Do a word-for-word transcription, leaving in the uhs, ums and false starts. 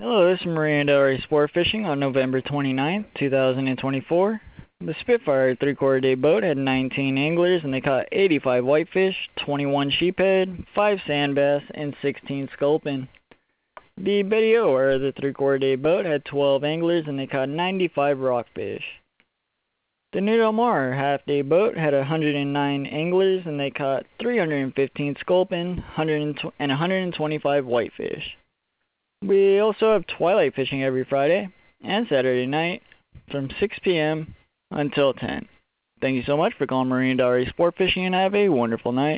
Hello, this is Maria and Delray Sport Fishing on November twenty-ninth, two thousand twenty-four. The Spitfire three-quarter day boat had nineteen anglers and they caught eighty-five whitefish, twenty-one sheephead, five sand bass, and sixteen sculpin. The Betty O, or the three-quarter day boat, had twelve anglers and they caught ninety-five rockfish. The New Del Mar half-day boat had one hundred nine anglers and they caught three hundred fifteen sculpin and one hundred twenty-five whitefish. We also have twilight fishing every Friday and Saturday night from six p m until ten. Thank you so much for calling Marine Delray Sport Fishing and have a wonderful night.